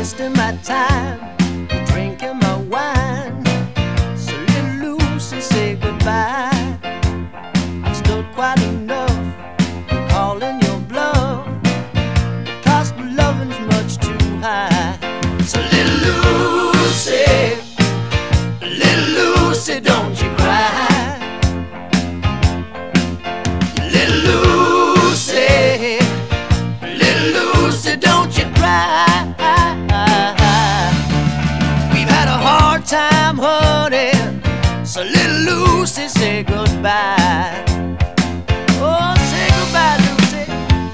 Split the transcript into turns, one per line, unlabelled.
wasting my time, drinking my wine. So little Lucy, say goodbye. I've stood quite enough calling your bluff. The cost of loving's much too high. So little Lucy, don't you cry. Little Lucy, don't you cry. We've had a hard time, honey, so little Lucy, say goodbye.